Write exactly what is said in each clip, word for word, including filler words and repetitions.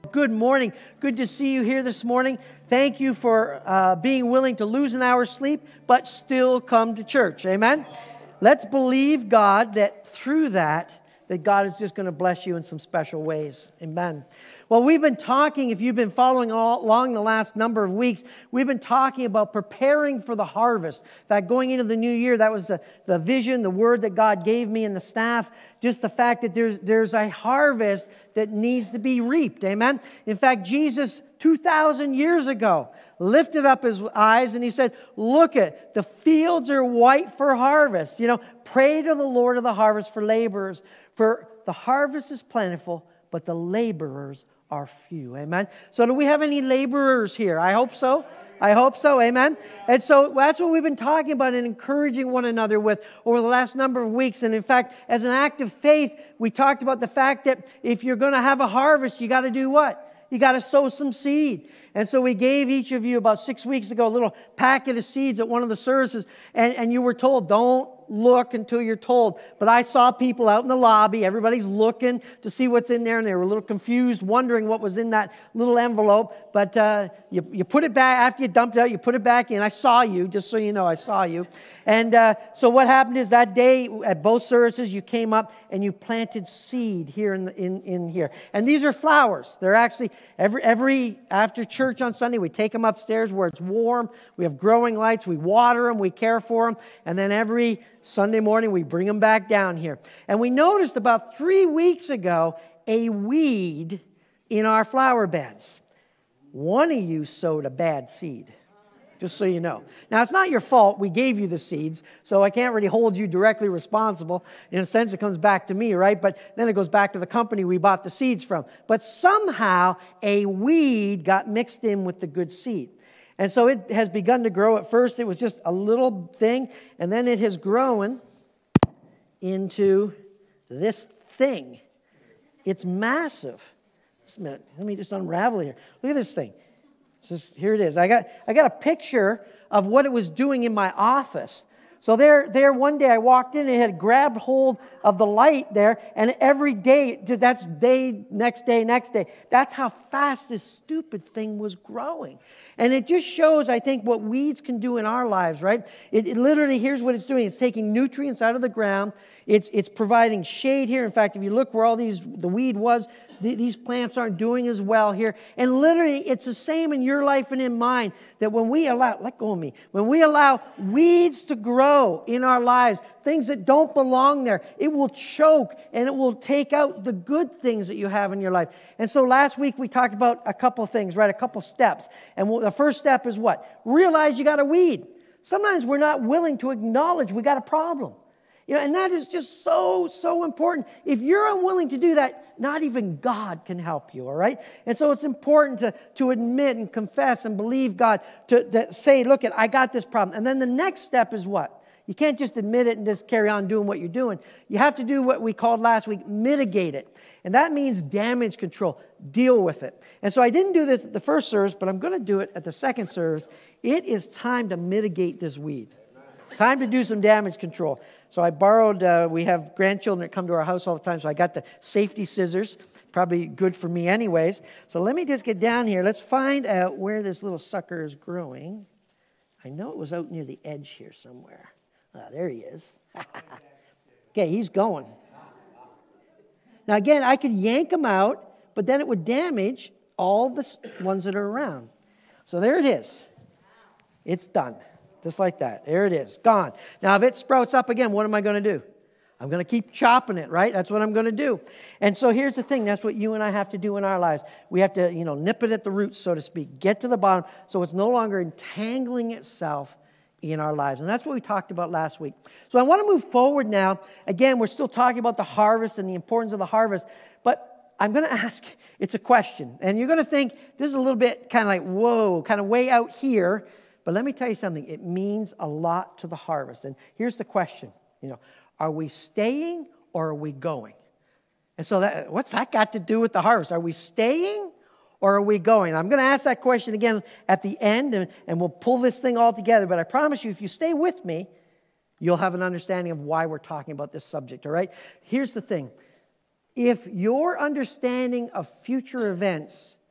good morning. Good to see you here this morning. Thank you for uh, being willing to lose an hour's sleep, but still come to church. Amen? Let's believe God that through that, that God is just going to bless you in some special ways. Amen. Well, we've been talking, if you've been following all, along the last number of weeks, we've been talking about preparing for the harvest. In fact, going into the new year, that was the, the vision, the word that God gave me and the staff, just the fact that there's, there's a harvest that needs to be reaped. Amen? In fact, Jesus, two thousand years ago, lifted up his eyes and he said, look it, the fields are white for harvest. You know, pray to the Lord of the harvest for laborers, for the harvest is plentiful, but the laborers are few. Amen. So do we have any laborers here? I hope so. I hope so. Amen. And so that's what we've been talking about and encouraging one another with over the last number of weeks. And in fact, as an act of faith, we talked about the fact that if you're going to have a harvest, you got to do what? You got to sow some seed. And so we gave each of you about six weeks ago a little packet of seeds at one of the services. And, and you were told, don't look until you're told. But I saw people out in the lobby. Everybody's looking to see what's in there. And they were a little confused, wondering what was in that little envelope. But uh, you, you put it back, after you dumped it out, you put it back in. I saw you, just so you know, I saw you. And uh, so what happened is that day at both services, you came up and you planted seed here in, the, in, in here. And these are flowers. They're actually, every, every after church on Sunday, we take them upstairs where it's warm. We have growing lights. We water them. We care for them. And then every Sunday morning, we bring them back down here. And we noticed about three weeks ago a weed in our flower beds. One of you sowed a bad seed, just so you know. Now, it's not your fault. We gave you the seeds, so I can't really hold you directly responsible. In a sense, it comes back to me, right? But then it goes back to the company we bought the seeds from. But somehow, a weed got mixed in with the good seed. And so it has begun to grow. At first, it was just a little thing, and then it has grown into this thing. It's massive. Just a minute. Let me just unravel here. Look at this thing. Just, here it is. I got, I got a picture of what it was doing in my office. So there, there one day I walked in, it had grabbed hold of the light there, and every day, that's day, next day, next day. That's how fast this stupid thing was growing. And it just shows, I think, what weeds can do in our lives, right? It, it literally, here's what it's doing. It's taking nutrients out of the ground. It's, it's providing shade here. In fact, if you look where all these, the weed was, th- these plants aren't doing as well here. And literally, it's the same in your life and in mine, that when we allow, let go of me, when we allow weeds to grow in our lives, things that don't belong there, it will choke and it will take out the good things that you have in your life. And so last week we talked about a couple things, right? A couple steps. And the first step is what? Realize you got a weed. Sometimes we're not willing to acknowledge we got a problem. You know, and that is just so, so important. If you're unwilling to do that, not even God can help you, all right? And so it's important to, to admit and confess and believe God, to, to say, look, I got this problem. And then the next step is what? You can't just admit it and just carry on doing what you're doing. You have to do what we called last week, mitigate it. And that means damage control. Deal with it. And so I didn't do this at the first service, but I'm going to do it at the second service. It is time to mitigate this weed. Time to do some damage control. So I borrowed, uh, we have grandchildren that come to our house all the time, so I got the safety scissors. Probably good for me anyways. So let me just get down here. Let's find out where this little sucker is growing. I know it was out near the edge here somewhere. Ah, there he is. Okay, he's going. Now again, I could yank him out, but then it would damage all the ones that are around. So there it is. It's done. Just like that. There it is. Gone. Now if it sprouts up again, what am I going to do? I'm going to keep chopping it, right? That's what I'm going to do. And so here's the thing. That's what you and I have to do in our lives. We have to, you know, nip it at the roots, so to speak. Get to the bottom so it's no longer entangling itself in our lives. And that's what we talked about last week. So I want to move forward now. Again, we're still talking about the harvest and the importance of the harvest. But I'm going to ask, it's a question. And you're going to think, this is a little bit kind of like, whoa, kind of way out here. But let me tell you something. It means a lot to the harvest. And here's the question. You know, are we staying or are we going? And so that, what's that got to do with the harvest? Are we staying or are we going? I'm going to ask that question again at the end, and, and we'll pull this thing all together. But I promise you, if you stay with me, you'll have an understanding of why we're talking about this subject, all right? Here's the thing. If your understanding of future events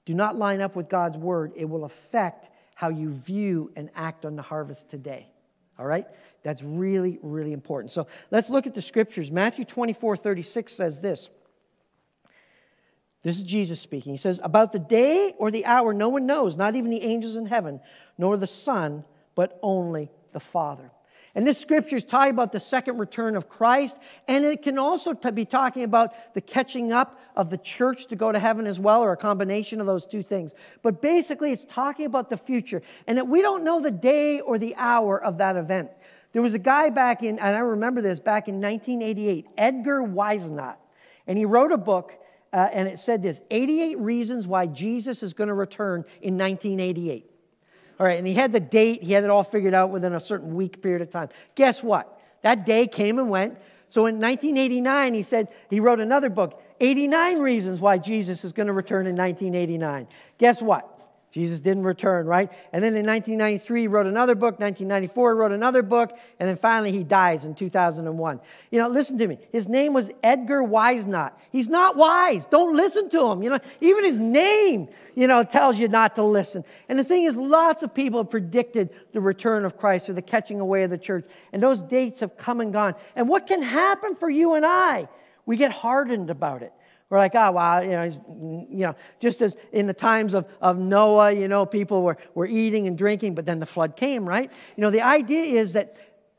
do not line up with God's word, it will affect how you view and act on the harvest today. All right? That's really, really important. So let's look at the scriptures. Matthew twenty-four thirty-six says this. This is Jesus speaking. He says, about the day or the hour no one knows, not even the angels in heaven, nor the Son, but only the Father. And this scripture is talking about the second return of Christ, and it can also be talking about the catching up of the church to go to heaven as well, or a combination of those two things. But basically, it's talking about the future, and that we don't know the day or the hour of that event. There was a guy back in, and I remember this, back in nineteen eighty-eight, Edgar Whisenant, and he wrote a book, uh, and it said this, eighty-eight reasons why Jesus is going to return in nineteen eighty-eight. All right, and he had the date, he had it all figured out within a certain week period of time. Guess what? That day came and went. So in nineteen eighty-nine, he said, he wrote another book, eighty-nine reasons why Jesus is going to return in nineteen eighty-nine. Guess what? Jesus didn't return, right? And then in nineteen ninety-three, he wrote another book. nineteen ninety-four, he wrote another book. And then finally, he dies in two thousand one. You know, listen to me. His name was Edgar Whisenant. He's not wise. Don't listen to him. You know, even his name, you know, tells you not to listen. And the thing is, lots of people have predicted the return of Christ or the catching away of the church. And those dates have come and gone. And what can happen for you and I? We get hardened about it. We're like, oh, wow, you know, he's, you know, just as in the times of, of Noah, you know, people were, were eating and drinking, but then the flood came, right? You know, the idea is that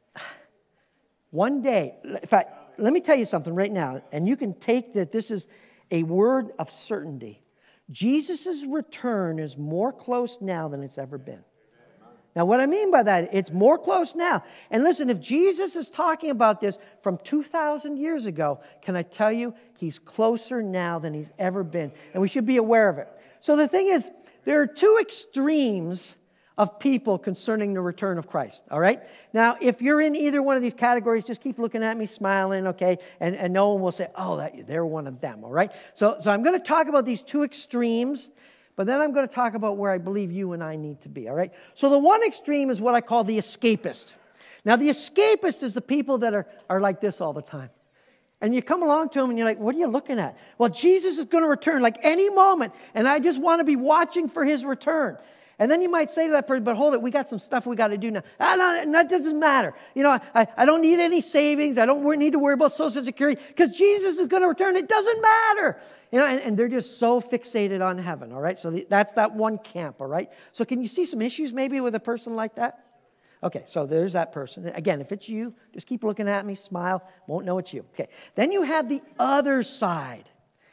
one day, in fact, let me tell you something right now, and you can take that this is a word of certainty. Jesus' return is more close now than it's ever been. Now, what I mean by that, it's more close now. And listen, if Jesus is talking about this from two thousand years ago, can I tell you, he's closer now than he's ever been. And we should be aware of it. So the thing is, there are two extremes of people concerning the return of Christ, all right? Now, if you're in either one of these categories, just keep looking at me, smiling, okay? And, and no one will say, oh, that, they're one of them, all right? So, so I'm going to talk about these two extremes. But then I'm going to talk about where I believe you and I need to be, all right? So the one extreme is what I call the escapist. Now, the escapist is the people that are, are like this all the time. And you come along to them and you're like, what are you looking at? Well, Jesus is going to return like any moment, and I just want to be watching for his return. And then you might say to that person, but hold it, we got some stuff we got to do now. Ah, no, that doesn't matter. You know, I, I don't need any savings. I don't need to worry about Social Security because Jesus is going to return. It doesn't matter. You know, and, and they're just so fixated on heaven, all right? So the, that's that one camp, all right? So can you see some issues maybe with a person like that? Okay, so there's that person. Again, if it's you, just keep looking at me, smile, won't know it's you. Okay, then you have the other side.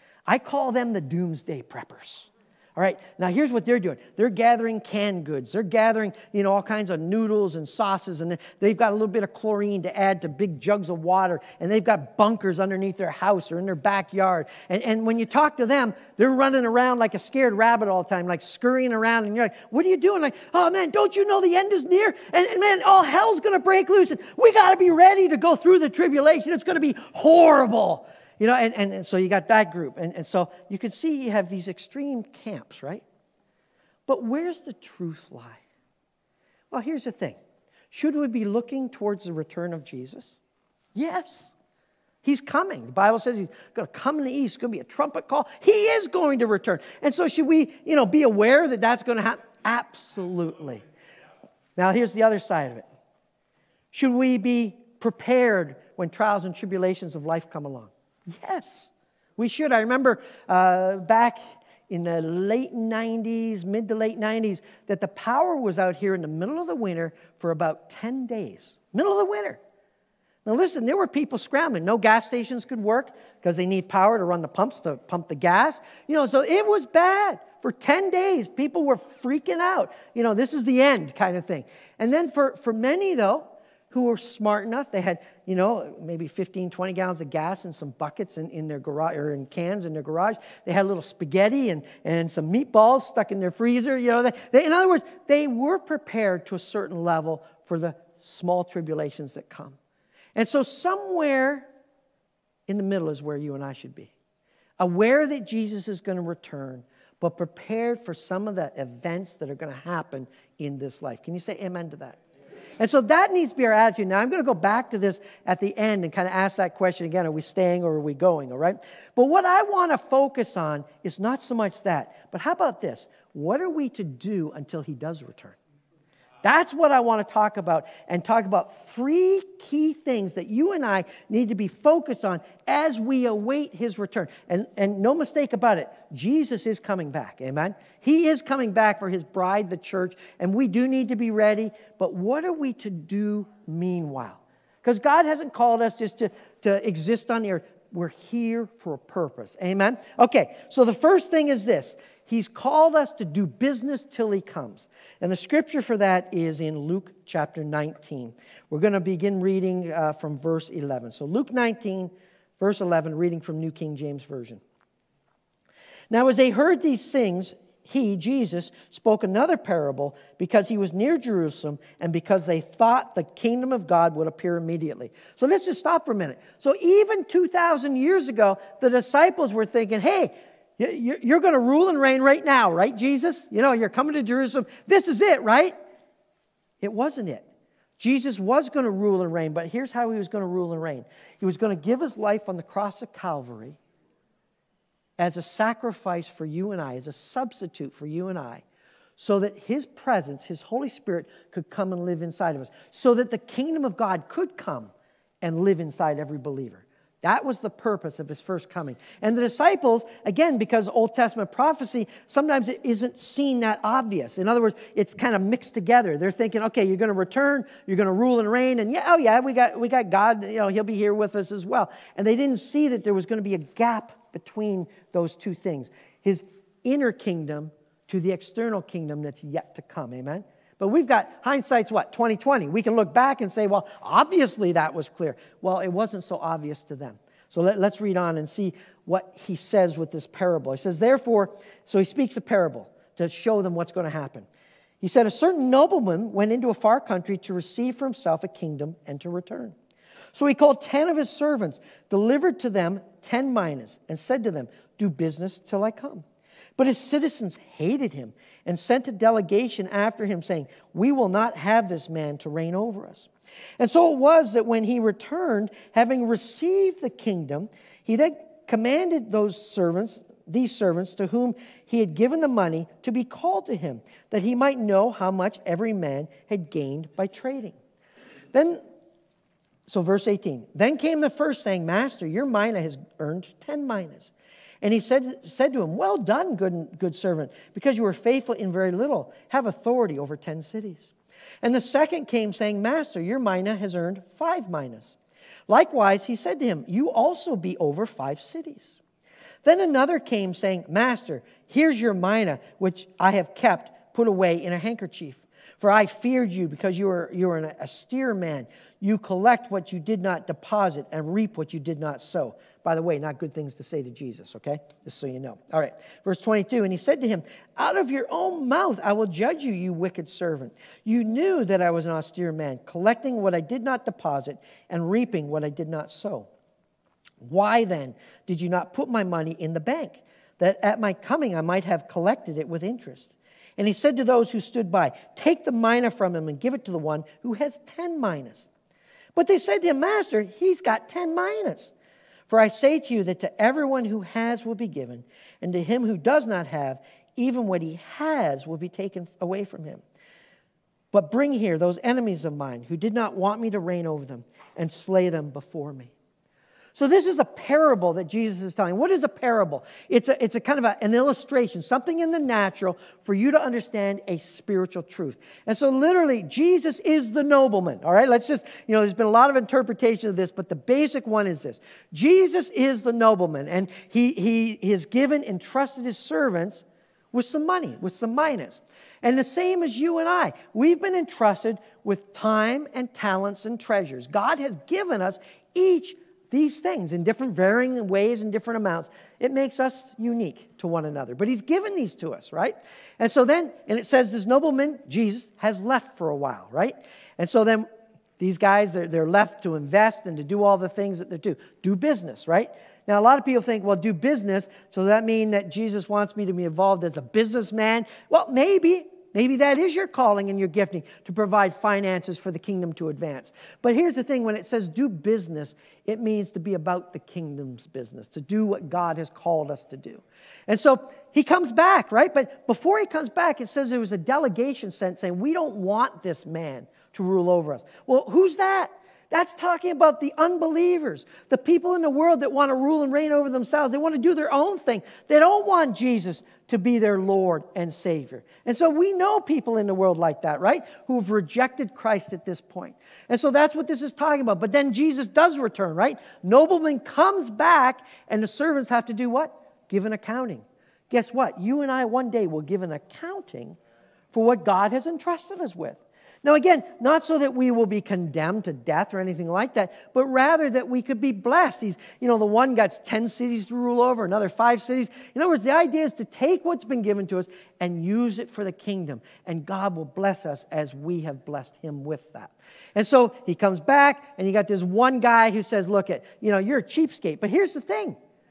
I call them the doomsday preppers. All right, now here's what they're doing. They're gathering canned goods. They're gathering, you know, all kinds of noodles and sauces, and they've got a little bit of chlorine to add to big jugs of water, and they've got bunkers underneath their house or in their backyard. And, and when you talk to them, they're running around like a scared rabbit all the time, like scurrying around, and you're like, what are you doing? Like, oh, man, don't you know the end is near? And, and man, all hell's going to break loose, and we got to be ready to go through the tribulation. It's going to be horrible. You know, and, and, and so you got that group. And, and so you can see you have these extreme camps, right? But where's the truth lie? Well, here's the thing. Should we be looking towards the return of Jesus? Yes. He's coming. The Bible says he's going to come in the east. It's going to be a trumpet call. He is going to return. And so should we, you know, be aware that that's going to happen? Absolutely. Now, here's the other side of it. Should we be prepared when trials and tribulations of life come along? Yes, we should. I remember uh, back in the late nineties, mid to late nineties, that the power was out here in the middle of the winter for about ten days. Middle of the winter. Now listen, there were people scrambling. No gas stations could work because they need power to run the pumps to pump the gas. You know, so it was bad. For ten days, people were freaking out. You know, this is the end kind of thing. And then for, for many, though, who were smart enough, they had, you know, maybe fifteen, twenty gallons of gas and some buckets in, in their garage, or in cans in their garage. They had a little spaghetti and, and some meatballs stuck in their freezer. You know, they, they, in other words, they were prepared to a certain level for the small tribulations that come. And so somewhere in the middle is where you and I should be. Aware that Jesus is going to return, but prepared for some of the events that are going to happen in this life. Can you say amen to that? And so that needs to be our attitude. Now, I'm going to go back to this at the end and kind of ask that question again. Are we staying or are we going, all right? But what I want to focus on is not so much that, but how about this? What are we to do until he does return? That's what I want to talk about, and talk about three key things that you and I need to be focused on as we await his return. And, and no mistake about it, Jesus is coming back, amen? He is coming back for his bride, the church, and we do need to be ready. But what are we to do meanwhile? Because God hasn't called us just to, to exist on the earth. We're here for a purpose, amen? Okay, so the first thing is this. He's called us to do business till he comes. And the scripture for that is in Luke chapter nineteen. We're going to begin reading uh, from verse eleven. So Luke nineteen, verse eleven, reading from New King James Version. Now as they heard these things, he, Jesus, spoke another parable because he was near Jerusalem and because they thought the kingdom of God would appear immediately. So let's just stop for a minute. So even two thousand years ago, the disciples were thinking, hey, you're going to rule and reign right now, right, Jesus? You know, you're coming to Jerusalem. This is it, right? It wasn't it. Jesus was going to rule and reign, but here's how he was going to rule and reign. He was going to give his life on the cross of Calvary as a sacrifice for you and I, as a substitute for you and I, so that his presence, his Holy Spirit, could come and live inside of us, so that the kingdom of God could come and live inside every believer. That was the purpose of his first coming. And the disciples, again, because Old Testament prophecy, sometimes it isn't seen that obvious. In other words, it's kind of mixed together. They're thinking, okay, you're going to return, you're going to rule and reign, and yeah, oh yeah, we got we got God, you know, he'll be here with us as well. And they didn't see that there was going to be a gap between those two things. His inner kingdom to the external kingdom that's yet to come. Amen? But we've got, hindsight's what, twenty twenty. We can look back and say, well, obviously that was clear. Well, it wasn't so obvious to them. So let, let's read on and see what he says with this parable. He says, therefore, so he speaks a parable to show them what's going to happen. He said, a certain nobleman went into a far country to receive for himself a kingdom and to return. So he called ten of his servants, delivered to them ten minas, and said to them, do business till I come. But his citizens hated him and sent a delegation after him, saying, we will not have this man to reign over us. And so it was that when he returned, having received the kingdom, he then commanded those servants, these servants to whom he had given the money, to be called to him, that he might know how much every man had gained by trading. Then, so verse eighteen, then came the first, saying, Master, your mina has earned ten minas. And he said, said to him, well done, good, good servant, because you were faithful in very little, have authority over ten cities. And the second came, saying, Master, your mina has earned five minas. Likewise, he said to him, you also be over five cities. Then another came, saying, Master, here's your mina, which I have kept, put away in a handkerchief. For I feared you, because you are, you are an austere man. You collect what you did not deposit and reap what you did not sow. By the way, not good things to say to Jesus, okay? Just so you know. All right, verse twenty-two, and he said to him, out of your own mouth I will judge you, you wicked servant. You knew that I was an austere man, collecting what I did not deposit and reaping what I did not sow. Why then did you not put my money in the bank, that at my coming I might have collected it with interest? And he said to those who stood by, take the mina from him and give it to the one who has ten minas. But they said to him, Master, he's got ten minas. For I say to you that to everyone who has will be given, and to him who does not have, even what he has will be taken away from him. But bring here those enemies of mine who did not want me to reign over them, and slay them before me. So this is a parable that Jesus is telling. What is a parable? It's a, it's a kind of a, an illustration, something in the natural for you to understand a spiritual truth. And so literally, Jesus is the nobleman. All right, let's just, you know, there's been a lot of interpretation of this, but the basic one is this. Jesus is the nobleman, and he, he has given, entrusted his servants with some money, with some minas. And the same as you and I. We've been entrusted with time and talents and treasures. God has given us each these things in different varying ways and different amounts. It makes us unique to one another. But he's given these to us, right? And so then, and it says this nobleman, Jesus, has left for a while, right? And so then these guys, they're, they're left to invest and to do all the things that they do. Do business, right? Now, a lot of people think, well, do business, so does that mean that Jesus wants me to be involved as a businessman? Well, maybe. Maybe that is your calling and your gifting, to provide finances for the kingdom to advance. But here's the thing, when it says do business, it means to be about the kingdom's business, to do what God has called us to do. And so he comes back, right? But before he comes back, it says there was a delegation sent saying, we don't want this man to rule over us. Well, who's that? That's talking about the unbelievers, the people in the world that want to rule and reign over themselves. They want to do their own thing. They don't want Jesus to be their Lord and Savior. And so we know people in the world like that, right? Who have rejected Christ at this point. And so that's what this is talking about. But then Jesus does return, right? Nobleman comes back, and the servants have to do what? Give an accounting. Guess what? You and I one day will give an accounting for what God has entrusted us with. Now again, not so that we will be condemned to death or anything like that, but rather that we could be blessed. He's, you know, the one got ten cities to rule over, another five cities. In other words, the idea is to take what's been given to us and use it for the kingdom. And God will bless us as we have blessed him with that. And so he comes back, and you got this one guy who says, look, at, you know, you're a cheapskate. But here's the thing.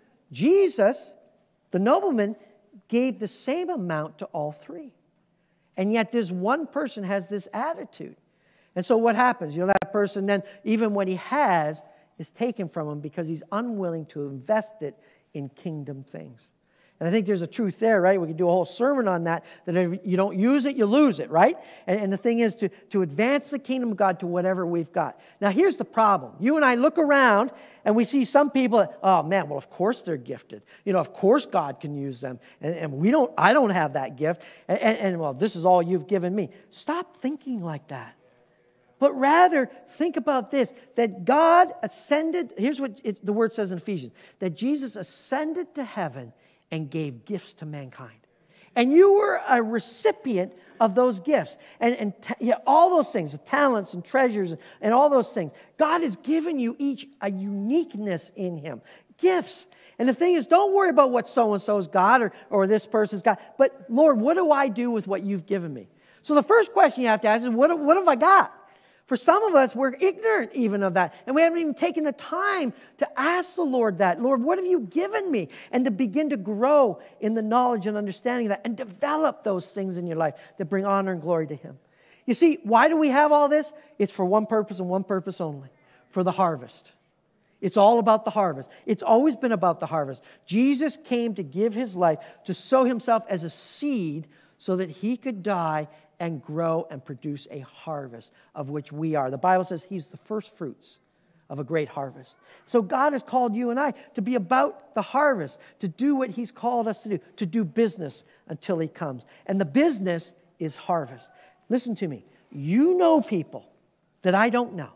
Jesus, the nobleman, gave the same amount to all three. And yet this one person has this attitude. And so what happens? You know, that person then, even what he has, is taken from him because he's unwilling to invest it in kingdom things. And I think there's a truth there, right? We could do a whole sermon on that, that if you don't use it, you lose it, right? And, and the thing is to, to advance the kingdom of God to whatever we've got. Now, here's the problem. You and I look around, and we see some people, oh, man, well, of course they're gifted. You know, of course God can use them. And, and we don't, I don't have that gift. And, and, and, well, this is all you've given me. Stop thinking like that. But rather, think about this, that God ascended, here's what it, the word says in Ephesians, that Jesus ascended to heaven and gave gifts to mankind. And you were a recipient of those gifts. And, and yeah, all those things, the talents and treasures and all those things. God has given you each a uniqueness in him. Gifts. And the thing is, don't worry about what so-and-so's got or, or this person's got. But Lord, what do I do with what you've given me? So the first question you have to ask is, what, what have I got? For some of us, we're ignorant even of that. And we haven't even taken the time to ask the Lord that. Lord, what have you given me? And to begin to grow in the knowledge and understanding of that and develop those things in your life that bring honor and glory to him. You see, why do we have all this? It's for one purpose and one purpose only. For the harvest. It's all about the harvest. It's always been about the harvest. Jesus came to give his life, to sow himself as a seed so that he could die and grow and produce a harvest of which we are. The Bible says he's the first fruits of a great harvest. So God has called you and I to be about the harvest, to do what he's called us to do, to do business until he comes. And the business is harvest. Listen to me. You know people that I don't know.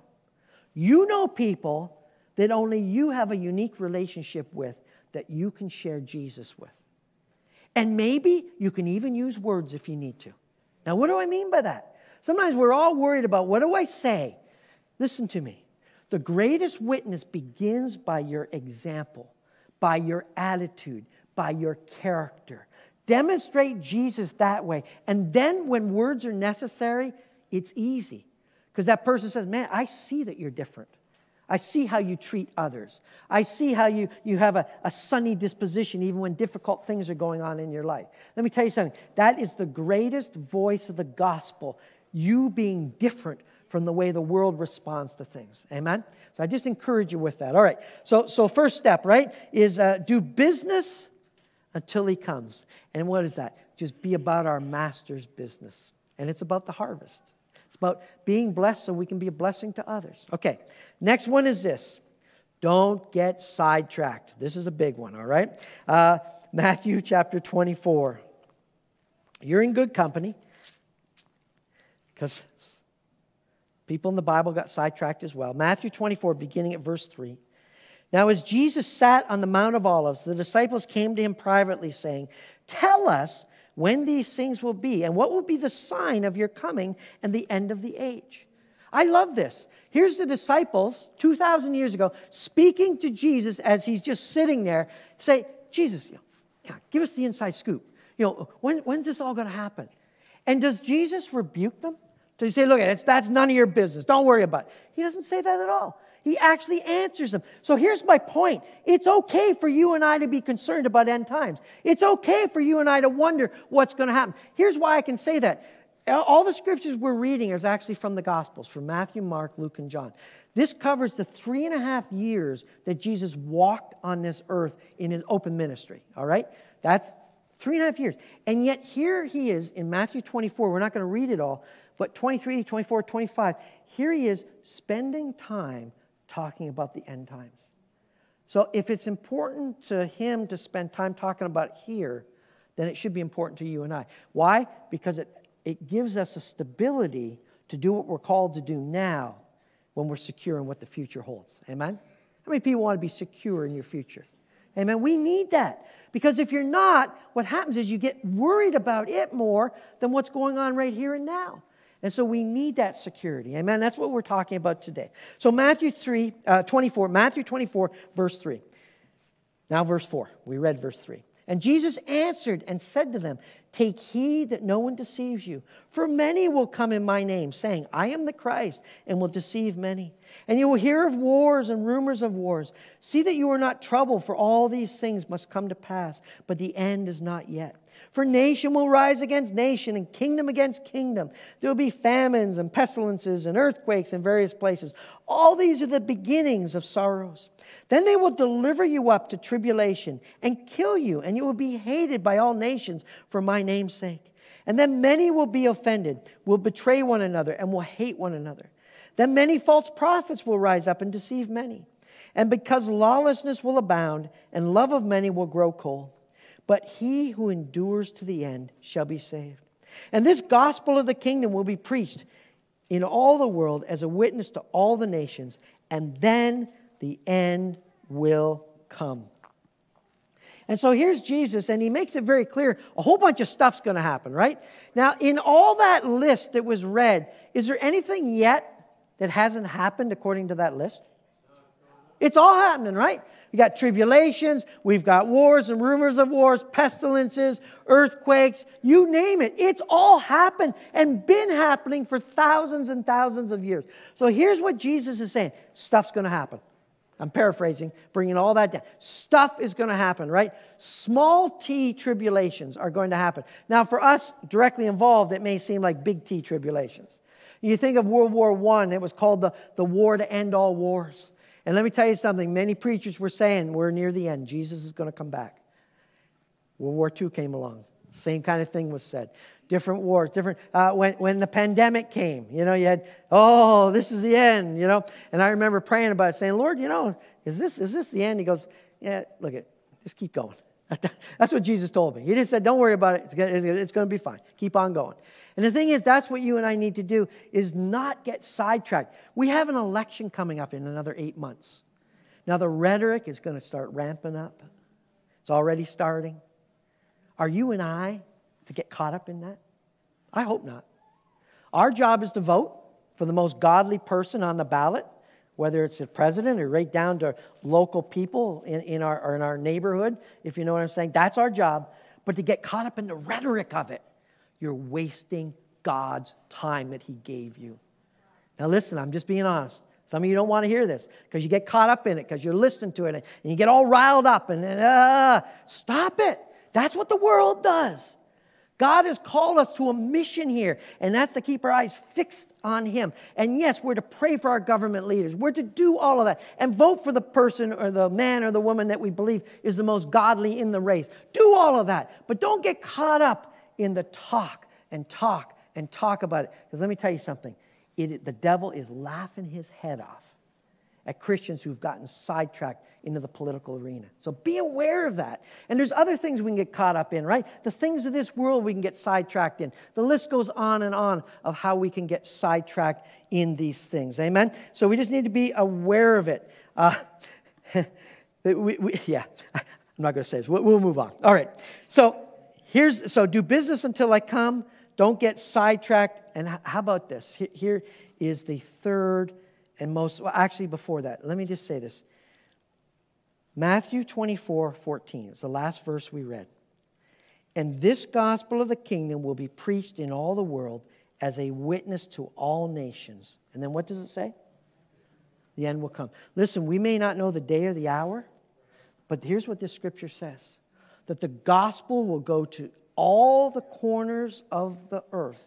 You know people that only you have a unique relationship with that you can share Jesus with. And maybe you can even use words if you need to. Now, what do I mean by that? Sometimes we're all worried about, what do I say? Listen to me. The greatest witness begins by your example, by your attitude, by your character. Demonstrate Jesus that way. And then when words are necessary, it's easy. Because that person says, man, I see that you're different. I see how you treat others. I see how you, you have a, a sunny disposition even when difficult things are going on in your life. Let me tell you something. That is the greatest voice of the gospel, you being different from the way the world responds to things. Amen? So I just encourage you with that. All right. So, so first step, right, is uh, do business until he comes. And what is that? Just be about our master's business. And it's about the harvest. It's about being blessed so we can be a blessing to others. Okay, next one is this. Don't get sidetracked. This is a big one, all right? Uh, Matthew chapter twenty-four. You're in good company because people in the Bible got sidetracked as well. Matthew twenty-four, beginning at verse three. Now, as Jesus sat on the Mount of Olives, the disciples came to him privately, saying, tell us when these things will be, and what will be the sign of your coming and the end of the age. I love this. Here's the disciples, two thousand years ago, speaking to Jesus as he's just sitting there, say, Jesus, you know, give us the inside scoop. You know, when, when's this all going to happen? And does Jesus rebuke them? Does he say, look, it's, that's none of your business. Don't worry about it. He doesn't say that at all. He actually answers them. So here's my point. It's okay for you and I to be concerned about end times. It's okay for you and I to wonder what's going to happen. Here's why I can say that. All the scriptures we're reading is actually from the Gospels, from Matthew, Mark, Luke, and John. This covers the three and a half years that Jesus walked on this earth in his open ministry, all right? That's three and a half years. And yet here he is in Matthew twenty-four. We're not going to read it all, but twenty-three, twenty-four, twenty-five. Here he is spending time talking about the end times. So if it's important to him to spend time talking about it here, then it should be important to you and I. Why? Because it, it gives us a stability to do what we're called to do now when we're secure in what the future holds. Amen? How many people want to be secure in your future? Amen? We need that. Because if you're not, what happens is you get worried about it more than what's going on right here and now. And so we need that security. Amen? That's what we're talking about today. So Matthew three, uh, twenty-four, Matthew twenty-four, verse three. Now verse four. We read verse three. And Jesus answered and said to them, take heed that no one deceives you. For many will come in my name, saying, I am the Christ, and will deceive many. And you will hear of wars and rumors of wars. See that you are not troubled, for all these things must come to pass, but the end is not yet. For nation will rise against nation, and kingdom against kingdom. There will be famines and pestilences and earthquakes in various places. All these are the beginnings of sorrows. Then they will deliver you up to tribulation and kill you, and you will be hated by all nations for my name's sake. And then many will be offended, will betray one another, and will hate one another. Then many false prophets will rise up and deceive many. And because lawlessness will abound, and love of many will grow cold. But he who endures to the end shall be saved. And this gospel of the kingdom will be preached in all the world as a witness to all the nations, and then the end will come. And so here's Jesus, and he makes it very clear a whole bunch of stuff's going to happen, right? Now, in all that list that was read, is there anything yet that hasn't happened according to that list? It's all happening, right? We got tribulations, we've got wars and rumors of wars, pestilences, earthquakes, you name it. It's all happened and been happening for thousands and thousands of years. So here's what Jesus is saying. Stuff's going to happen. I'm paraphrasing, bringing all that down. Stuff is going to happen, right? Small t tribulations are going to happen. Now, for us directly involved, it may seem like big T tribulations. You think of World War One, it was called the, the war to end all wars. And let me tell you something, many preachers were saying we're near the end. Jesus is going to come back. World War Two came along. Same kind of thing was said. Different wars, different, uh, when, when the pandemic came, you know, you had, oh, this is the end, you know. And I remember praying about it, saying, Lord, you know, is this is this the end? He goes, yeah, look it, just keep going. That's what Jesus told me. He just said, don't worry about it. It's going, to, it's going to be fine. Keep on going. And the thing is, that's what you and I need to do, is not get sidetracked. We have an election coming up in another eight months. Now, the rhetoric is going to start ramping up. It's already starting. Are you and I to get caught up in that? I hope not. Our job is to vote for the most godly person on the ballot, whether it's the president or right down to local people in, in, our, or in our neighborhood, if you know what I'm saying. That's our job. But to get caught up in the rhetoric of it, you're wasting God's time that He gave you. Now listen, I'm just being honest. Some of you don't want to hear this because you get caught up in it because you're listening to it and you get all riled up and uh, stop it. That's what the world does. God has called us to a mission here, and that's to keep our eyes fixed on Him. And yes, we're to pray for our government leaders. We're to do all of that and vote for the person or the man or the woman that we believe is the most godly in the race. Do all of that, but don't get caught up in the talk and talk and talk about it. Because let me tell you something. It, the devil is laughing his head off at Christians who've gotten sidetracked into the political arena. So be aware of that. And there's other things we can get caught up in, right? The things of this world we can get sidetracked in. The list goes on and on of how we can get sidetracked in these things. Amen? So we just need to be aware of it. Uh, we, we, yeah, I'm not going to say this. We'll, we'll move on. All right. So here's so do business until I come. Don't get sidetracked. And how about this? Here is the third and most, well, actually before that, let me just say this. Matthew twenty-four fourteen is the last verse we read. And this gospel of the kingdom will be preached in all the world as a witness to all nations. And then what does it say? The end will come. Listen, we may not know the day or the hour, but here's what this scripture says. That the gospel will go to all the corners of the earth.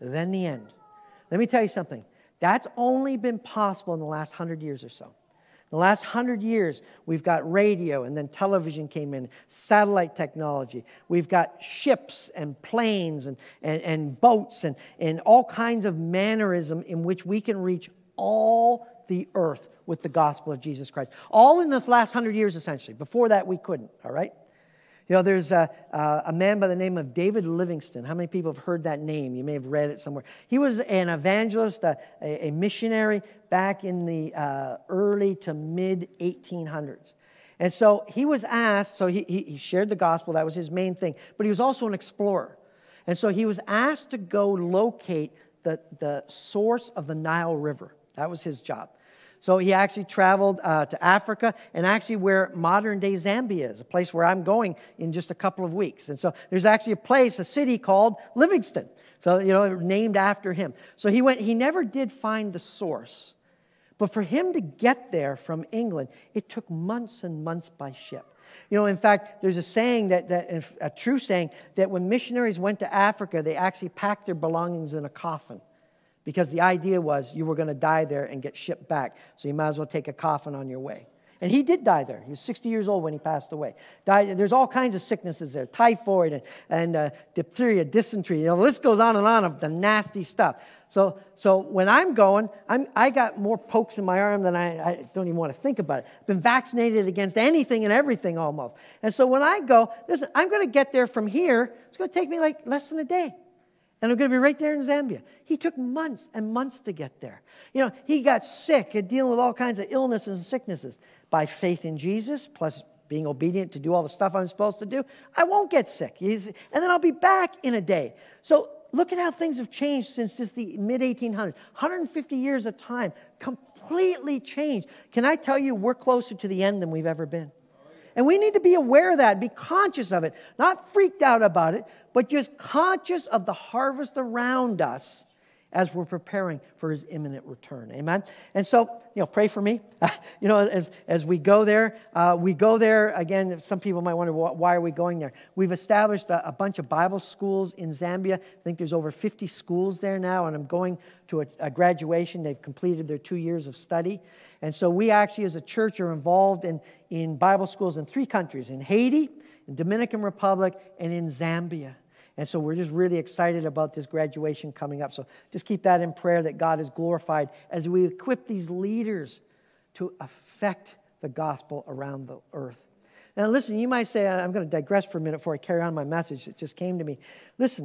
then the end. Let me tell you something. That's only been possible in the last hundred years or so. In the last hundred years, we've got radio, and then television came in, satellite technology. We've got ships and planes and, and, and boats and, and all kinds of mannerism in which we can reach all the earth with the gospel of Jesus Christ. All in this last hundred years, essentially. Before that, we couldn't, all right? You know, there's a, uh, a man by the name of David Livingstone. How many people have heard that name? You may have read it somewhere. He was an evangelist, a, a missionary back in the uh, early to mid eighteen hundreds. And so he was asked, so he, he shared the gospel, that was his main thing, but he was also an explorer. And so he was asked to go locate the, the source of the Nile River. That was his job. So he actually traveled uh, to Africa, and actually where modern-day Zambia is, a place where I'm going in just a couple of weeks. And so there's actually a place, a city called Livingstone. So, you know, named after him. So he went, he never did find the source. But for him to get there from England, it took months and months by ship. You know, in fact, there's a saying, that, that a true saying, that when missionaries went to Africa, they actually packed their belongings in a coffin. Because the idea was you were going to die there and get shipped back. So you might as well take a coffin on your way. And he did die there. He was sixty years old when he passed away. Died, there's all kinds of sicknesses there. Typhoid and, and uh, diphtheria, dysentery. You know, the list goes on and on of the nasty stuff. So so when I'm going, I'm, I got more pokes in my arm than I, I don't even want to think about it. I've been vaccinated against anything and everything almost. And so when I go, listen, I'm going to get there from here. It's going to take me like less than a day. And I'm going to be right there in Zambia. He took months and months to get there. You know, he got sick and dealing with all kinds of illnesses and sicknesses. By faith in Jesus, plus being obedient to do all the stuff I'm supposed to do, I won't get sick. He's, and then I'll be back in a day. So look at how things have changed since just the mid eighteen hundreds. one hundred fifty years of time, completely changed. Can I tell you, we're closer to the end than we've ever been. And we need to be aware of that, be conscious of it. Not freaked out about it, but just conscious of the harvest around us as we're preparing for His imminent return. Amen? And so, you know, pray for me. you know, as, as we go there, uh, we go there, again, some people might wonder, why are we going there? We've established a, a bunch of Bible schools in Zambia. I think there's over fifty schools there now, and I'm going to a, a graduation. They've completed their two years of study. And so we actually, as a church, are involved in, in Bible schools in three countries, in Haiti, in Dominican Republic, and in Zambia. And so we're just really excited about this graduation coming up. So just keep that in prayer, that God is glorified as we equip these leaders to affect the gospel around the earth. Now listen, you might say, I'm going to digress for a minute before I carry on my message. It just came to me. Listen,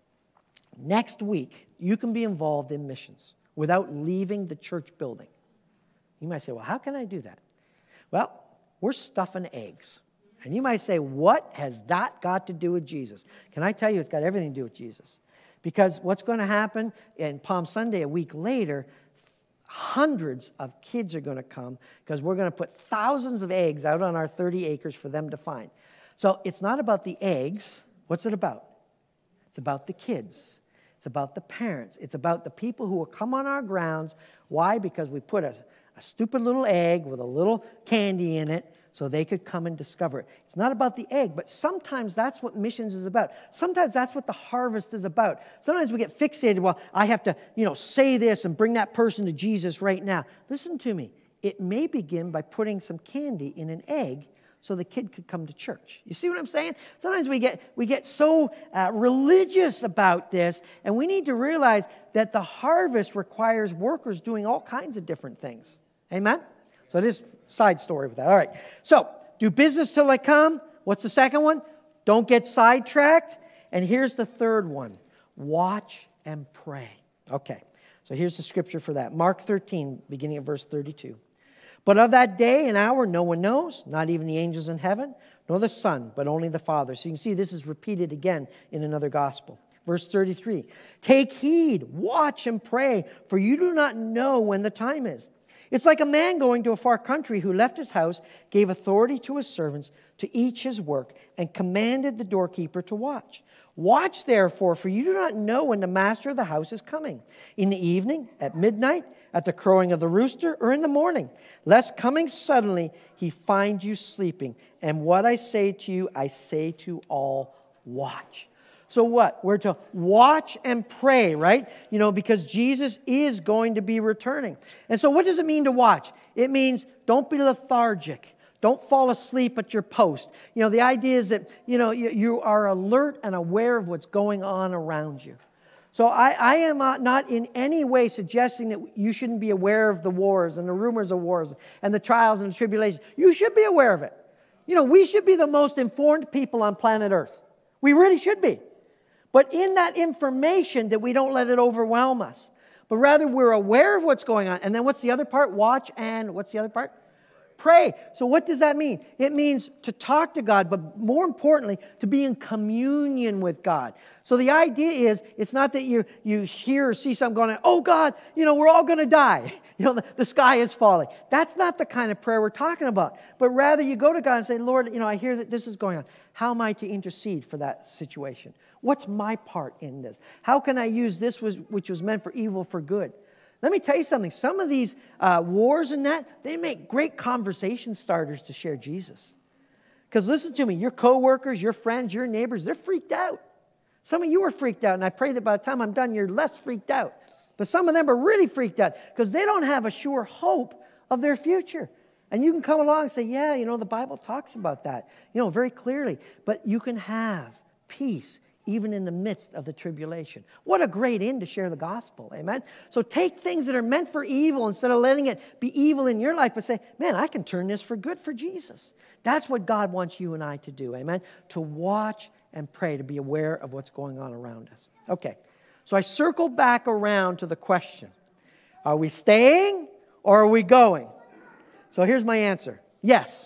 next week, you can be involved in missions without leaving the church building. You might say, well, how can I do that? Well, we're stuffing eggs. And you might say, what has that got to do with Jesus? Can I tell you, it's got everything to do with Jesus. Because what's going to happen in Palm Sunday a week later, hundreds of kids are going to come because we're going to put thousands of eggs out on our thirty acres for them to find. So it's not about the eggs. What's it about? It's about the kids. It's about the parents. It's about the people who will come on our grounds. Why? Because we put a, a stupid little egg with a little candy in it, so they could come and discover it. It's not about the egg, but sometimes that's what missions is about. Sometimes that's what the harvest is about. Sometimes we get fixated, well, I have to, you know, say this and bring that person to Jesus right now. Listen to me. It may begin by putting some candy in an egg so the kid could come to church. You see what I'm saying? Sometimes we get we get so uh, religious about this, and we need to realize that the harvest requires workers doing all kinds of different things. Amen? So it is side story with that. All right. So, do business till I come. What's the second one? Don't get sidetracked. And here's the third one. Watch and pray. Okay. So here's the scripture for that. Mark thirteen, beginning at verse thirty-two. But of that day and hour no one knows, not even the angels in heaven, nor the Son, but only the Father. So you can see this is repeated again in another gospel. Verse thirty-three. Take heed, watch and pray, for you do not know when the time is. It's like a man going to a far country who left his house, gave authority to his servants to each his work, and commanded the doorkeeper to watch. Watch, therefore, for you do not know when the master of the house is coming, in the evening, at midnight, at the crowing of the rooster, or in the morning, lest coming suddenly he find you sleeping. And what I say to you, I say to all, watch. So what? We're to watch and pray, right? You know, because Jesus is going to be returning. And so what does it mean to watch? It means don't be lethargic. Don't fall asleep at your post. You know, the idea is that, you know, you, you are alert and aware of what's going on around you. So I, I am not in any way suggesting that you shouldn't be aware of the wars and the rumors of wars and the trials and the tribulations. You should be aware of it. You know, we should be the most informed people on planet Earth. We really should be. But in that information, that we don't let it overwhelm us. But rather we're aware of what's going on. And then what's the other part? Watch and what's the other part? Pray. So what does that mean? It means to talk to God, but more importantly, to be in communion with God. So the idea is, it's not that you, you hear or see something going on, oh God, you know, we're all going to die. You know, the, the sky is falling. That's not the kind of prayer we're talking about. But rather you go to God and say, Lord, you know, I hear that this is going on. How am I to intercede for that situation? What's my part in this? How can I use this which was meant for evil for good? Let me tell you something. Some of these uh, wars and that, they make great conversation starters to share Jesus. Because listen to me, your coworkers, your friends, your neighbors, they're freaked out. Some of you are freaked out, and I pray that by the time I'm done, you're less freaked out. But some of them are really freaked out because they don't have a sure hope of their future. And you can come along and say, yeah, you know, the Bible talks about that, you know, very clearly. But you can have peace even in the midst of the tribulation. What a great end to share the gospel, amen? So take things that are meant for evil instead of letting it be evil in your life, but say, man, I can turn this for good for Jesus. That's what God wants you and I to do, amen? To watch and pray, to be aware of what's going on around us. Okay, so I circle back around to the question, are we staying or are we going? So here's my answer, yes.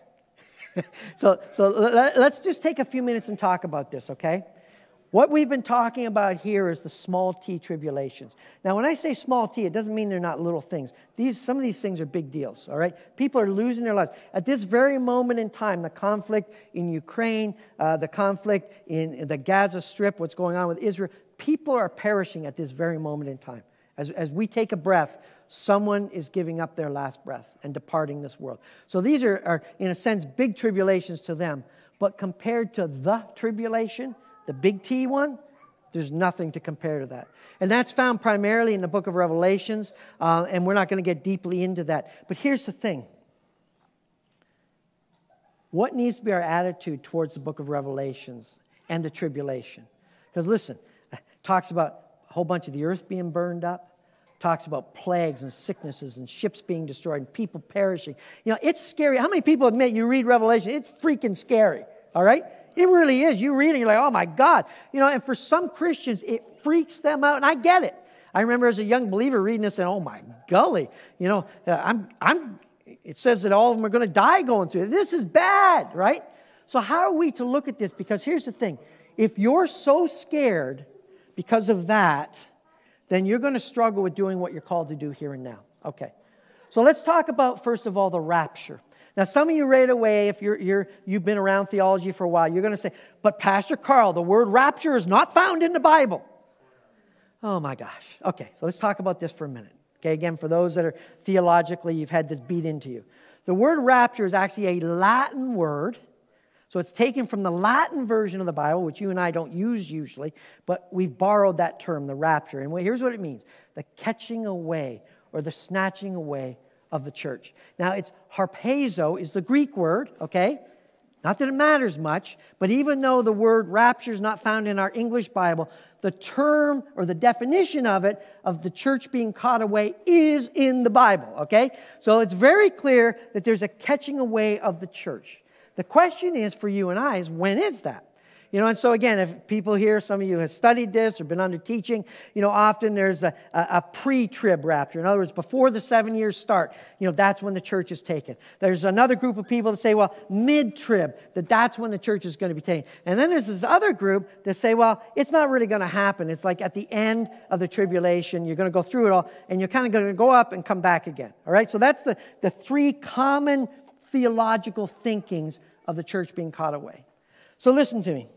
so so let's just take a few minutes and talk about this, okay? What we've been talking about here is the small t tribulations. Now, when I say small t, it doesn't mean they're not little things. These, some of these things are big deals, all right? People are losing their lives. At this very moment in time, the conflict in Ukraine, uh, the conflict in the Gaza Strip, what's going on with Israel, people are perishing at this very moment in time. As, as we take a breath, someone is giving up their last breath and departing this world. So these are, are, in a sense, big tribulations to them. But compared to the tribulation, the big T one, there's nothing to compare to that. And that's found primarily in the book of Revelations, uh, and we're not going to get deeply into that. But here's the thing. What needs to be our attitude towards the book of Revelations and the tribulation? Because listen, it talks about a whole bunch of the earth being burned up, talks about plagues and sicknesses and ships being destroyed and people perishing. You know, it's scary. How many people admit you read Revelation? It's freaking scary, all right? It really is. You read it, you're like, oh my God. You know, and for some Christians, it freaks them out, and I get it. I remember as a young believer reading this and, oh my golly, you know, uh, I'm, I'm, it says that all of them are going to die going through it. This is bad, right? So how are we to look at this? Because here's the thing. If you're so scared because of that, then you're going to struggle with doing what you're called to do here and now. Okay. So let's talk about, first of all, the rapture. Now, some of you right away, if you're, you're, you've been around theology for a while, you're going to say, but Pastor Carl, the word rapture is not found in the Bible. Oh my gosh. Okay, so let's talk about this for a minute. Okay, again, for those that are theologically, you've had this beat into you. The word rapture is actually a Latin word. So it's taken from the Latin version of the Bible, which you and I don't use usually, but we've borrowed that term, the rapture. And here's what it means. The catching away or the snatching away of the church. Now, it's harpazo is the Greek word, okay? Not that it matters much, but even though the word rapture is not found in our English Bible, the term or the definition of it, of the church being caught away, is in the Bible, okay? So it's very clear that there's a catching away of the church. The question is for you and I is, when is that? You know, and so again, if people here, some of you have studied this or been under teaching, you know, often there's a, a, a pre-trib rapture. In other words, before the seven years start, you know, that's when the church is taken. There's another group of people that say, well, mid-trib, that that's when the church is going to be taken. And then there's this other group that say, well, it's not really going to happen. It's like at the end of the tribulation, you're going to go through it all, and you're kind of going to go up and come back again. All right, so that's the, the three common theological thinkings of the church being caught away. So listen to me.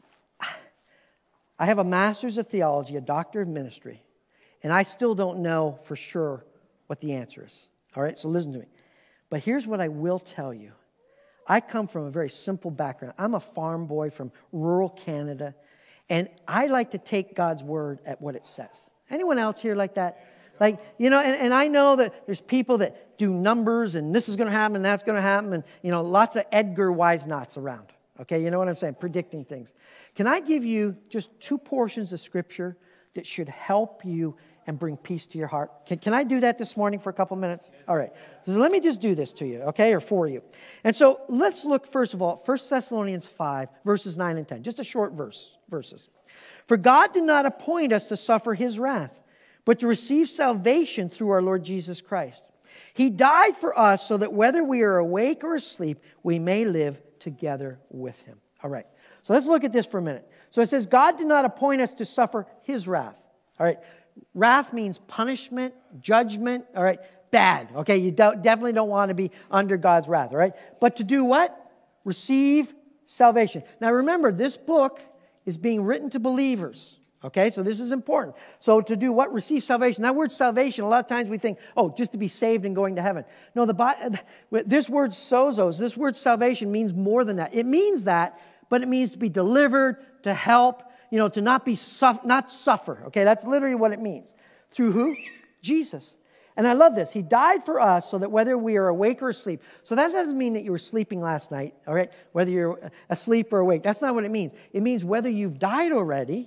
I have a master's of theology, a doctor of ministry, and I still don't know for sure what the answer is. All right, so listen to me. But here's what I will tell you. I come from a very simple background. I'm a farm boy from rural Canada, And I like to take God's word at what it says. Anyone else here like that? Like, you know, and, and I know that there's people that do numbers and this is going to happen and that's going to happen. And, you know, lots of Edgar Wise-Knots around. Okay, you know what I'm saying? Predicting things. Can I give you just two portions of Scripture that should help you and bring peace to your heart? Can, can I do that this morning for a couple minutes? All right. So let me just do this to you, okay, or for you. And so let's look, first of all, First Thessalonians five, verses nine and ten. Just a short verse, verses. For God did not appoint us to suffer His wrath, but to receive salvation through our Lord Jesus Christ. He died for us so that whether we are awake or asleep, we may live together with Him. All right. So let's look at this for a minute. So it says, God did not appoint us to suffer His wrath. All right. Wrath means punishment, judgment. All right. Bad. Okay. You don't, definitely don't want to be under God's wrath. All right. But to do what? Receive salvation. Now remember, this book is being written to believers. Okay, so this is important. So to do what? Receive salvation. That word salvation, a lot of times we think, oh, just to be saved and going to heaven. No, the this word sozos, this word salvation means more than that. It means that, but it means to be delivered, to help, you know, to not be suffer, not suffer. Okay, that's literally what it means. Through who? Jesus. And I love this. He died for us so that whether we are awake or asleep. So that doesn't mean that you were sleeping last night, all right? Whether you're asleep or awake. That's not what it means. It means whether you've died already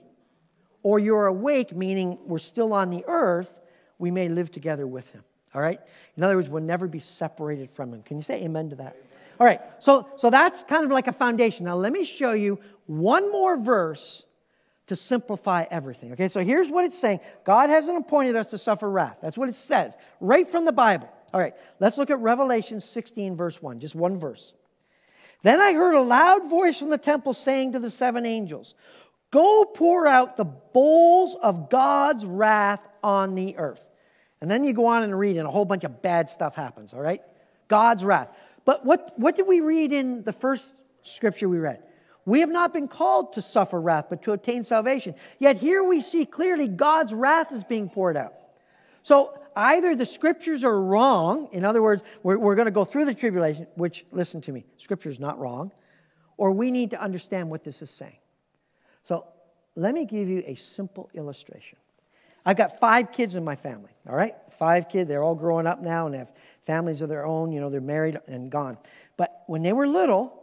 or you're awake, meaning we're still on the earth, we may live together with Him. All right? In other words, we'll never be separated from Him. Can you say amen to that? All right. So, so that's kind of like a foundation. Now, let me show you one more verse to simplify everything. Okay? So here's what it's saying. God hasn't appointed us to suffer wrath. That's what it says. Right from the Bible. All right. Let's look at Revelation sixteen, verse one. Just one verse. Then I heard a loud voice from the temple saying to the seven angels, go pour out the bowls of God's wrath on the earth. And then you go on and read, and a whole bunch of bad stuff happens, all right? God's wrath. But what, what did we read in the first scripture we read? We have not been called to suffer wrath, but to obtain salvation. Yet here we see clearly God's wrath is being poured out. So either the scriptures are wrong, in other words, we're, we're going to go through the tribulation, which, listen to me, scripture is not wrong, or we need to understand what this is saying. So let me give you a simple illustration. I've got five kids in my family, all right? Five kids. They're all growing up now and have families of their own. You know, they're married and gone. But when they were little,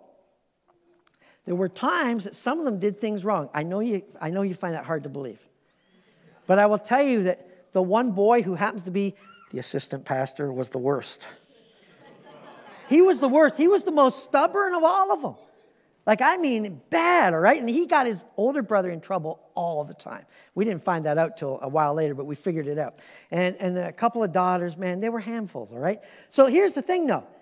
there were times that some of them did things wrong. I know you, I know you find that hard to believe. But I will tell you that the one boy who happens to be the assistant pastor was the worst. He was the worst. He was the most stubborn of all of them. Like, I mean, bad, all right? And he got his older brother in trouble all the time. We didn't find that out till a while later, but we figured it out. And, and a couple of daughters, man, they were handfuls, all right? So here's the thing, though.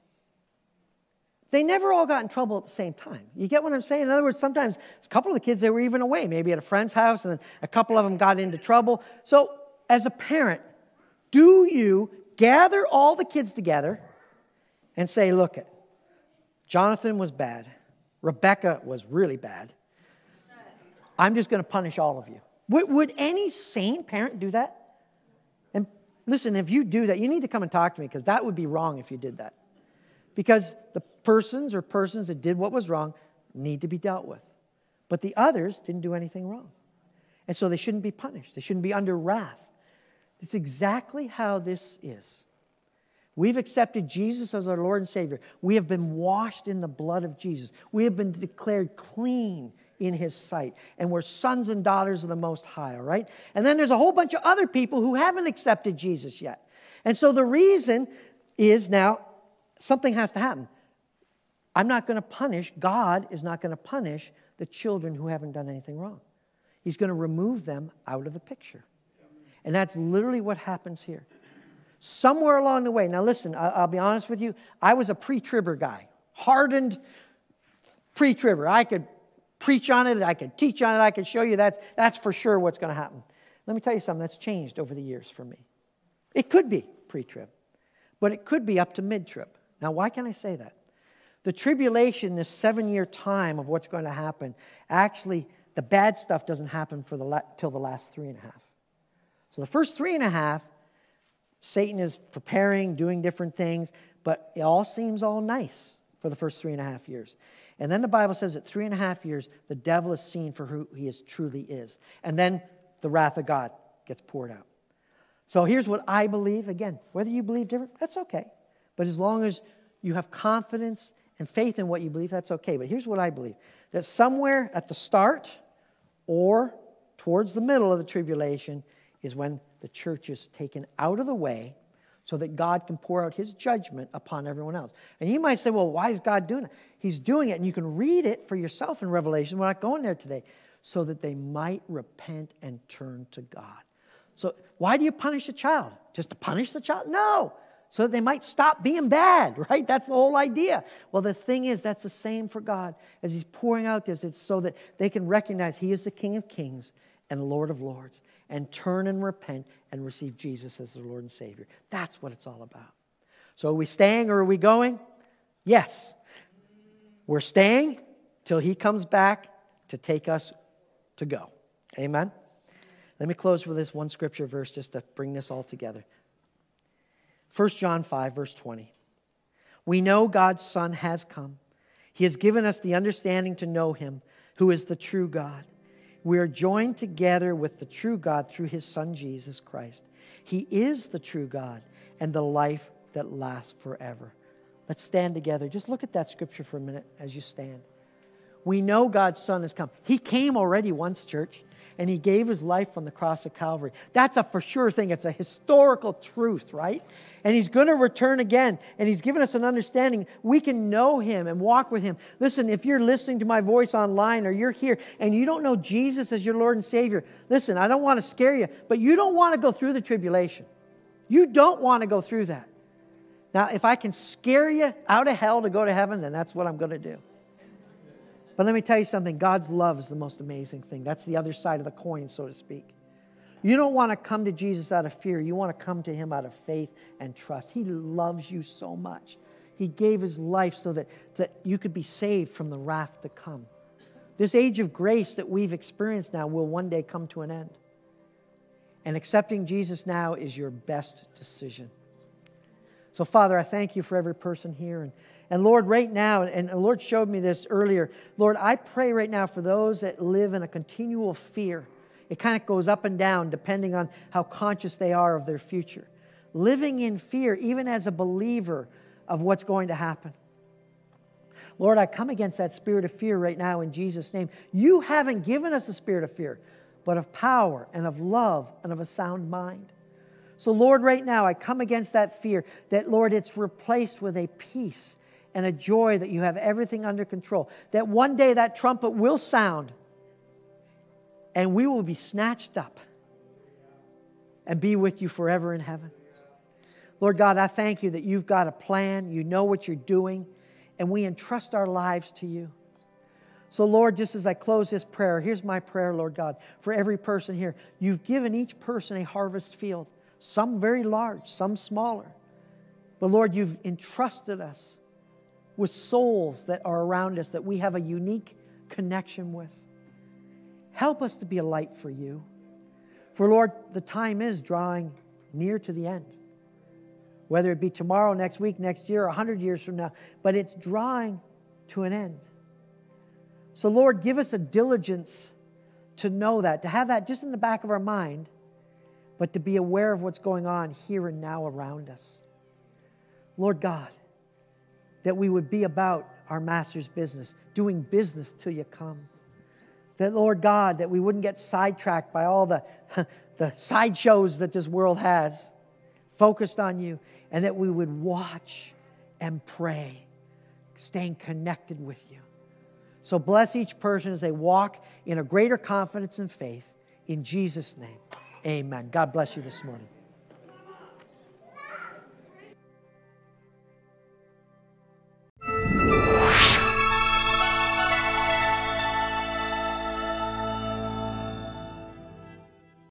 They never all got in trouble at the same time. You get what I'm saying? In other words, sometimes a couple of the kids, they were even away, maybe at a friend's house, and then a couple of them got into trouble. So as a parent, do you gather all the kids together and say, look, it, Jonathan was bad. Rebecca was really bad. I'm just going to punish all of you. Would, would any sane parent do that? And listen, if you do that, you need to come and talk to me, because that would be wrong if you did that. Because the persons or persons that did what was wrong need to be dealt with. But the others didn't do anything wrong. And so they shouldn't be punished. They shouldn't be under wrath. It's exactly how this is. We've accepted Jesus as our Lord and Savior. We have been washed in the blood of Jesus. We have been declared clean in His sight. And we're sons and daughters of the Most High, all right? And then there's a whole bunch of other people who haven't accepted Jesus yet. And so the reason is now something has to happen. I'm not going to punish, God is not going to punish the children who haven't done anything wrong. He's going to remove them out of the picture. And that's literally what happens here. Somewhere along the way, now listen, I'll be honest with you, I was a pre-tribber guy, hardened pre-tribber. I could preach on it, I could teach on it, I could show you that's, that's for sure what's going to happen. Let me tell you something, that's changed over the years for me. It could be pre-trib, but it could be up to mid-trib. Now, why can I say that? The tribulation, this seven-year time of what's going to happen, actually, the bad stuff doesn't happen for the la- till the last three and a half. So the first three and a half, Satan is preparing, doing different things, but it all seems all nice. for the first three and a half years. And then the Bible says that three and a half years, the devil is seen for who he is, truly is. And then the wrath of God gets poured out. So here's what I believe. Again, whether you believe different, that's okay. But as long as you have confidence and faith in what you believe, that's okay. But here's what I believe. That somewhere at the start or towards the middle of the tribulation is when the church is taken out of the way so that God can pour out his judgment upon everyone else. And you might say, well, why is God doing it? He's doing it, and you can read it for yourself in Revelation. We're not going there today. So that they might repent and turn to God. So why do you punish a child? Just to punish the child? No. So that they might stop being bad, right? That's the whole idea. Well, the thing is, that's the same for God. As he's pouring out this, it's so that they can recognize he is the King of Kings and Lord of Lords, and turn and repent and receive Jesus as their Lord and Savior. That's what it's all about. So are we staying or are we going? Yes. We're staying till he comes back to take us to go. Amen? Let me close with this one scripture verse just to bring this all together. First John five, verse twenty. We know God's Son has come. He has given us the understanding to know him, who is the true God. We are joined together with the true God through his Son, Jesus Christ. He is the true God and the life that lasts forever. Let's stand together. Just look at that scripture for a minute as you stand. We know God's Son has come. He came already once, church, and he gave his life on the cross of Calvary. That's a for sure thing. It's a historical truth, right? And he's going to return again, and he's given us an understanding. We can know him and walk with him. Listen, if you're listening to my voice online or you're here and you don't know Jesus as your Lord and Savior, listen, I don't want to scare you, but you don't want to go through the tribulation. You don't want to go through that. Now, if I can scare you out of hell to go to heaven, then that's what I'm going to do. But let me tell you something. God's love is the most amazing thing. That's the other side of the coin, so to speak. You don't want to come to Jesus out of fear. You want to come to him out of faith and trust. He loves you so much. He gave his life so that, that you could be saved from the wrath to come. This age of grace that we've experienced now will one day come to an end. And accepting Jesus now is your best decision. So, Father, I thank you for every person here. And, and Lord, right now, and the Lord showed me this earlier, Lord, I pray right now for those that live in a continual fear. It kind of goes up and down depending on how conscious they are of their future. Living in fear, even as a believer, of what's going to happen. Lord, I come against that spirit of fear right now in Jesus' name. You haven't given us a spirit of fear, but of power and of love and of a sound mind. So, Lord, right now, I come against that fear that, Lord, it's replaced with a peace and a joy that you have everything under control. That one day that trumpet will sound and we will be snatched up and be with you forever in heaven. Lord God, I thank you that you've got a plan. You know what you're doing, and we entrust our lives to you. So, Lord, just as I close this prayer, here's my prayer, Lord God, for every person here. You've given each person a harvest field. Some very large, some smaller. But Lord, you've entrusted us with souls that are around us that we have a unique connection with. Help us to be a light for you. For Lord, the time is drawing near to the end. Whether it be tomorrow, next week, next year, or a hundred years from now, but it's drawing to an end. So Lord, give us a diligence to know that, to have that just in the back of our mind, but to be aware of what's going on here and now around us. Lord God, that we would be about our Master's business, doing business till you come. That, Lord God, that we wouldn't get sidetracked by all the, the sideshows that this world has, focused on you, and that we would watch and pray, staying connected with you. So bless each person as they walk in a greater confidence and faith. In Jesus' name. Amen. God bless you this morning.